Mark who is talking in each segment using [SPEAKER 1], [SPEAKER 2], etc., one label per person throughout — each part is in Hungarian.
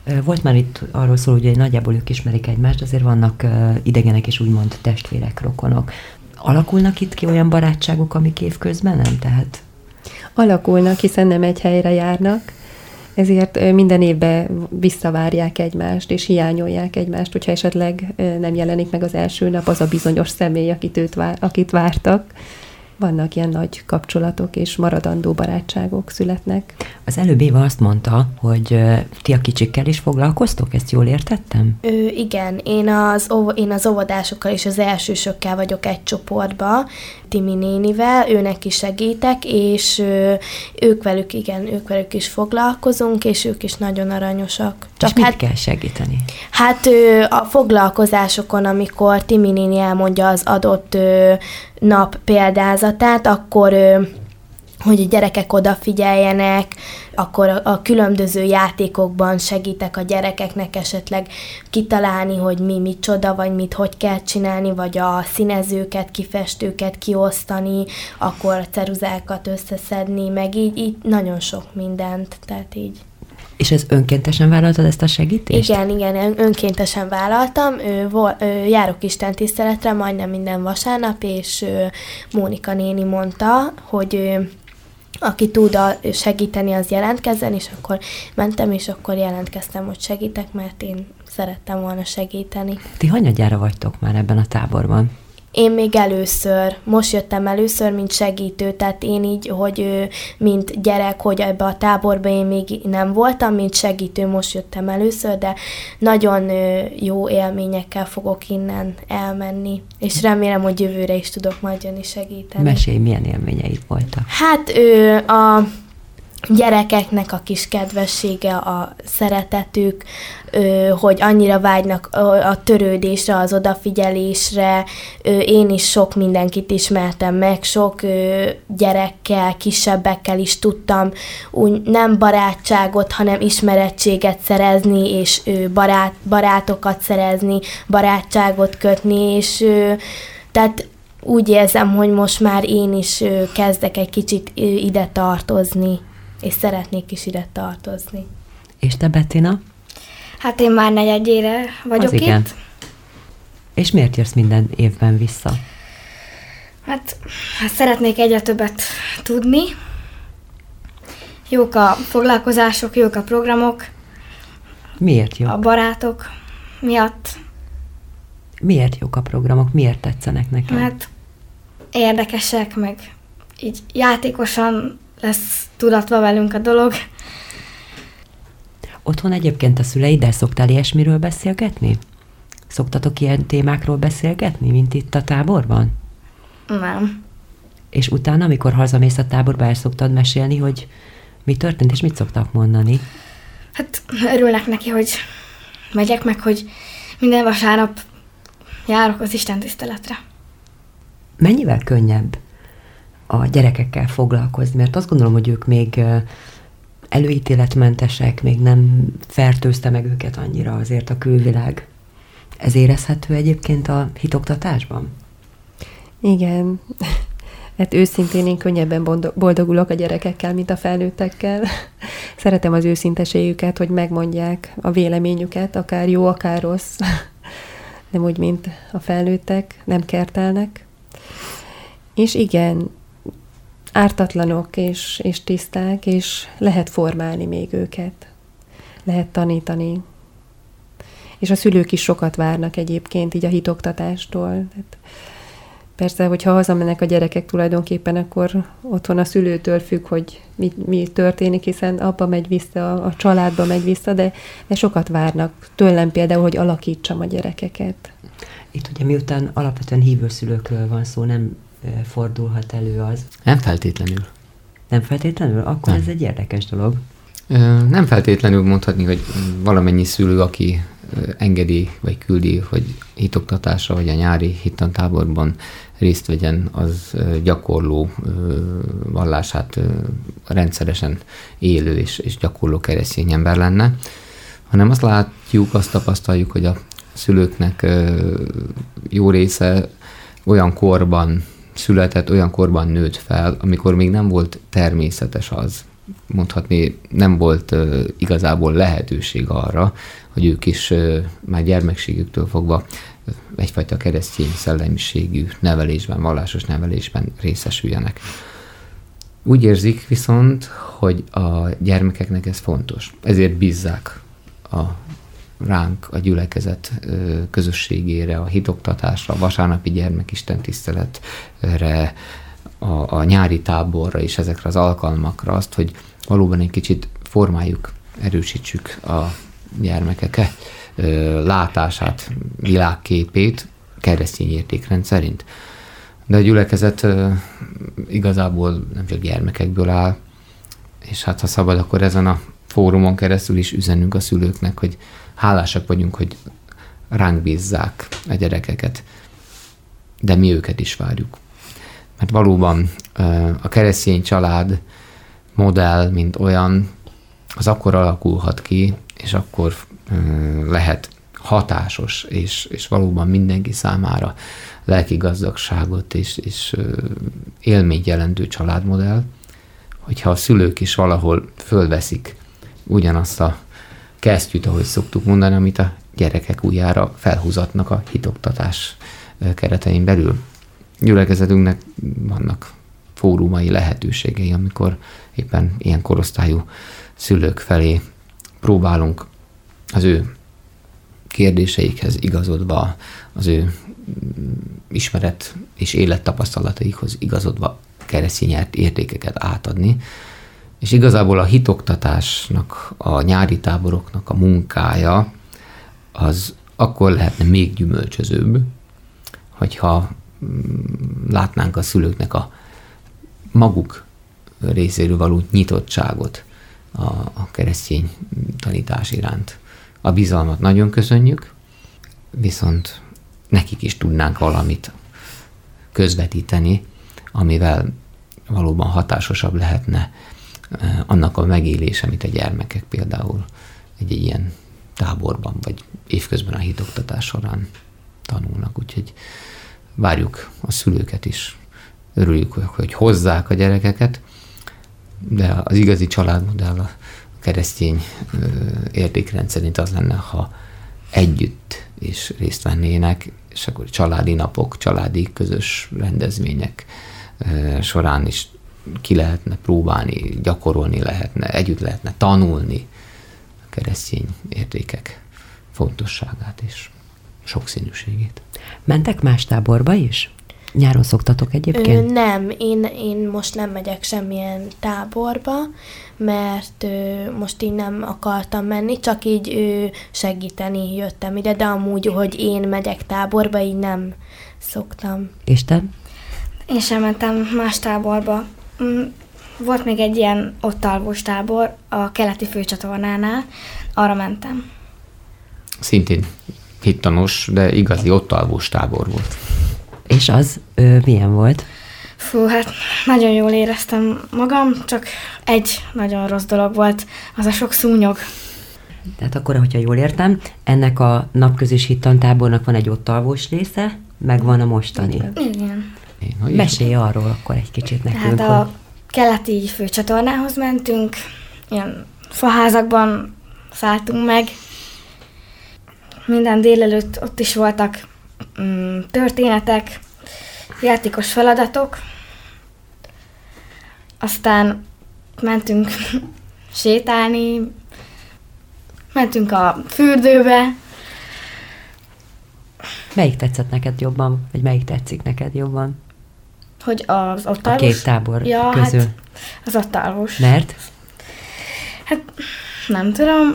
[SPEAKER 1] Volt már itt arról szól, hogy nagyjából ők ismerik egymást, azért vannak idegenek és úgymond testvérek, rokonok. Alakulnak itt ki olyan barátságok, amik évközben nem? Tehát...
[SPEAKER 2] Alakulnak, hiszen nem egy helyre járnak, ezért minden évben visszavárják egymást, és hiányolják egymást, hogyha esetleg nem jelenik meg az első nap az a bizonyos személy, akit vártak. Vannak ilyen nagy kapcsolatok és maradandó barátságok születnek.
[SPEAKER 1] Az előbb Éva azt mondta, hogy ti a kicsikkel is foglalkoztok, ezt jól értettem?
[SPEAKER 3] Igen, én az óvodásokkal és az elsősökkel vagyok egy csoportba, Timi nénivel, őnek is segítek, és ők velük is foglalkozunk, és ők is nagyon aranyosak.
[SPEAKER 1] Csak és mit kell segíteni?
[SPEAKER 3] Hát a foglalkozásokon, amikor Timi néni elmondja az adott nap példázatát, akkor hogy a gyerekek odafigyeljenek, akkor a különböző játékokban segítek a gyerekeknek esetleg kitalálni, hogy mi micsoda, vagy mit hogy kell csinálni, vagy a színezőket, kifestőket kiosztani, akkor a ceruzákat összeszedni, meg így nagyon sok mindent, tehát így.
[SPEAKER 1] És ez önkéntesen vállaltad ezt a segítést?
[SPEAKER 3] Igen, önkéntesen vállaltam. Járok istentiszteletre majdnem minden vasárnap, és Mónika néni mondta, hogy aki tud segíteni, az jelentkezzen, és akkor mentem, és akkor jelentkeztem, hogy segítek, mert én szerettem volna segíteni.
[SPEAKER 1] Ti hanyadjára vagytok már ebben a táborban?
[SPEAKER 3] Én még most jöttem először, mint segítő, tehát én így, hogy mint gyerek, hogy ebbe a táborba én még nem voltam, mint segítő, most jöttem először, de nagyon jó élményekkel fogok innen elmenni, és remélem, hogy jövőre is tudok majd jönni segíteni.
[SPEAKER 1] Mesélj, milyen élményeid voltak?
[SPEAKER 3] Hát a gyerekeknek a kis kedvessége, a szeretetük, hogy annyira vágynak a törődésre, az odafigyelésre. Én is sok mindenkit ismertem meg, sok gyerekkel, kisebbekkel is tudtam úgy nem barátságot, hanem ismerettséget szerezni, és barátokat szerezni, barátságot kötni, és tehát úgy érzem, hogy most már én is kezdek egy kicsit ide tartozni, és szeretnék is ide tartozni.
[SPEAKER 1] És te, Bettina?
[SPEAKER 4] Hát én már negyedjére vagyok itt. Igen.
[SPEAKER 1] És miért jössz minden évben vissza?
[SPEAKER 4] Hát szeretnék egyre többet tudni. Jók a foglalkozások, jók a programok.
[SPEAKER 1] Miért jók?
[SPEAKER 4] A barátok miatt.
[SPEAKER 1] Miért jók a programok? Miért tetszenek neked?
[SPEAKER 4] Hát érdekesek, meg így játékosan lesz tudatva velünk a dolog.
[SPEAKER 1] Otthon egyébként a szüleiddel szoktál ilyesmiről beszélgetni? Szoktatok ilyen témákról beszélgetni, mint itt a táborban?
[SPEAKER 4] Nem.
[SPEAKER 1] És utána, amikor hazamész a táborba, el szoktad mesélni, hogy mi történt, és mit szoktak mondani?
[SPEAKER 4] Hát örülnek neki, hogy megyek, meg hogy minden vasárnap járok az istentiszteletre.
[SPEAKER 1] Mennyivel könnyebb a gyerekekkel foglalkozni? Mert azt gondolom, hogy ők még előítéletmentesek, még nem fertőzte meg őket annyira azért a külvilág. Ez érezhető egyébként a hitoktatásban?
[SPEAKER 2] Igen. Hát őszintén én könnyebben boldogulok a gyerekekkel, mint a felnőttekkel. Szeretem az őszinteségüket, hogy megmondják a véleményüket, akár jó, akár rossz. Nem úgy, mint a felnőttek, nem kertelnek. És igen, ártatlanok és tiszták, és lehet formálni még őket. Lehet tanítani. És a szülők is sokat várnak egyébként így a hitoktatástól. Tehát persze, hogyha hazamennek a gyerekek tulajdonképpen, akkor otthon a szülőtől függ, hogy mi történik, hiszen abba megy vissza, a családba megy vissza, de sokat várnak tőlem például, hogy alakítsam a gyerekeket.
[SPEAKER 1] Itt ugye miután alapvetően hívő szülőkről van szó, nem fordulhat elő az.
[SPEAKER 5] Nem feltétlenül.
[SPEAKER 1] Nem feltétlenül? Akkor
[SPEAKER 5] nem.
[SPEAKER 1] Ez egy érdekes dolog.
[SPEAKER 5] Nem feltétlenül mondhatni, hogy valamennyi szülő, aki engedi, vagy küldi, hogy hitoktatásra, vagy a nyári hittantáborban részt vegyen, az gyakorló vallását rendszeresen élő és gyakorló keresztény ember lenne, hanem azt látjuk, azt tapasztaljuk, hogy a szülőknek jó része olyan korban született, olyan korban nőtt fel, amikor még nem volt természetes az, mondhatni nem volt igazából lehetőség arra, hogy ők is már gyermekségüktől fogva egyfajta keresztény szellemiségű nevelésben, vallásos nevelésben részesüljenek. Úgy érzik viszont, hogy a gyermekeknek ez fontos. Ezért bízzák ránk a gyülekezet közösségére, a hitoktatásra, a vasárnapi gyermekistentiszteletre, a nyári táborra és ezekre az alkalmakra azt, hogy valóban egy kicsit formáljuk, erősítsük a gyermekek látását, világképét keresztény értékrend szerint. De a gyülekezet igazából nem csak gyermekekből áll, és hát ha szabad, akkor ezen a fórumon keresztül is üzenünk a szülőknek, hogy hálásak vagyunk, hogy ránk bízzák a gyerekeket, de mi őket is várjuk. Mert valóban a keresztény család modell, mint olyan, az akkor alakulhat ki, és akkor lehet hatásos, és valóban mindenki számára lelki gazdagságot és élményt jelentő családmodell, hogyha a szülők is valahol fölveszik ugyanazt a kesztyűt, ahogy szoktuk mondani, amit a gyerekek ujjára felhúzatnak a hitoktatás keretein belül. Gyülekezetünknek vannak fórumai, lehetőségei, amikor éppen ilyen korosztályú szülők felé próbálunk az ő kérdéseikhez igazodva, az ő ismeret és élettapasztalataikhoz igazodva keresztény értékeket átadni. És igazából a hitoktatásnak, a nyári táboroknak a munkája az akkor lehetne még gyümölcsözőbb, hogyha látnánk a szülőknek a maguk részéről való nyitottságot a keresztény tanítás iránt. A bizalmat nagyon köszönjük, viszont nekik is tudnánk valamit közvetíteni, amivel valóban hatásosabb lehetne annak a megélése, amit a gyermekek például egy ilyen táborban, vagy évközben a hitoktatás során tanulnak. Úgyhogy várjuk a szülőket is. Örüljük, hogy hozzák a gyerekeket, de az igazi családmodell a keresztény értékrend szerint az lenne, ha együtt is részt vennének, és akkor családi napok, családi közös rendezvények során is ki lehetne próbálni, gyakorolni lehetne, együtt lehetne tanulni a keresztény értékek fontosságát és sokszínűségét.
[SPEAKER 1] Mentek más táborba is? Nyáron szoktatok egyébként?
[SPEAKER 3] Nem, én most nem megyek semmilyen táborba, mert most így nem akartam menni, csak így segíteni jöttem ide, de amúgy, hogy én megyek táborba, így nem szoktam.
[SPEAKER 1] És te?
[SPEAKER 4] Én sem mentem más táborba. Volt még egy ilyen ott alvós tábor a keleti főcsatornánál, arra mentem.
[SPEAKER 5] Szintén hittanos, de igazi ott alvós tábor volt.
[SPEAKER 1] És az milyen volt?
[SPEAKER 4] Fú, hát nagyon jól éreztem magam, csak egy nagyon rossz dolog volt, az a sok szúnyog.
[SPEAKER 1] Tehát akkor, hogyha jól értem, ennek a napközis hittantábornak van egy ott alvós része, meg van a mostani.
[SPEAKER 4] Igen.
[SPEAKER 1] Mesélj arról akkor egy kicsit nekünk.
[SPEAKER 4] Hát a keleti főcsatornához mentünk, ilyen faházakban szálltunk meg. Minden délelőtt ott is voltak történetek, játékos feladatok. Aztán mentünk sétálni, mentünk a fürdőbe.
[SPEAKER 1] Melyik tetszett neked jobban, vagy melyik tetszik neked jobban?
[SPEAKER 4] Hogy az ott
[SPEAKER 1] a két tábor közül.
[SPEAKER 4] Hát az ott alvós.
[SPEAKER 1] Mert?
[SPEAKER 4] Hát nem tudom,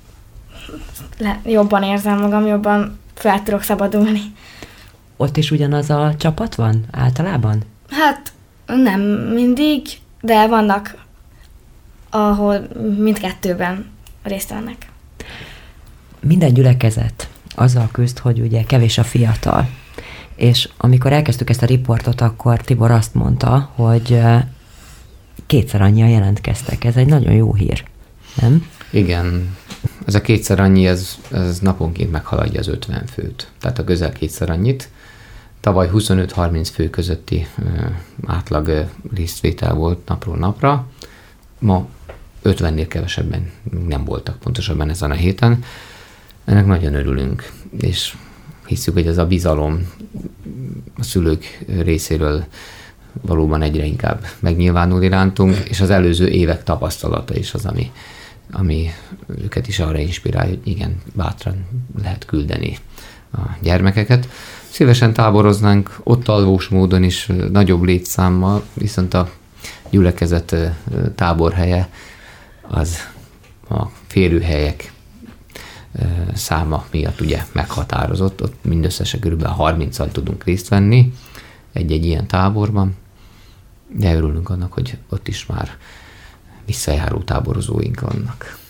[SPEAKER 4] jobban érzem magam, jobban fel tudok szabadulni.
[SPEAKER 1] Ott is ugyanaz a csapat van általában?
[SPEAKER 4] Hát nem mindig, de vannak, ahol mindkettőben részt vennek.
[SPEAKER 1] Minden gyülekezet azzal küzd, hogy ugye kevés a fiatal. És amikor elkezdtük ezt a riportot, akkor Tibor azt mondta, hogy kétszer annyian jelentkeztek. Ez egy nagyon jó hír, nem?
[SPEAKER 5] Igen. Ez a kétszer annyi, ez naponként meghaladja az 50 főt. Tehát a közel kétszer annyit. Tavaly 25-30 fő közötti átlag résztvétel volt napról napra. Ma 50-nél kevesebben nem voltak pontosabban ezen a héten. Ennek nagyon örülünk, és hiszük, hogy ez a bizalom a szülők részéről valóban egyre inkább megnyilvánul irántunk, és az előző évek tapasztalata is az, ami őket is arra inspirálja, hogy igen, bátran lehet küldeni a gyermekeket. Szívesen táboroznánk ott alvós módon is, nagyobb létszámmal, viszont a gyülekezet táborhelye az a férőhelyek száma miatt ugye meghatározott, ott mindösszesen kb. 30-al tudunk részt venni egy-egy ilyen táborban, de örülünk annak, hogy ott is már visszajáró táborozóink vannak.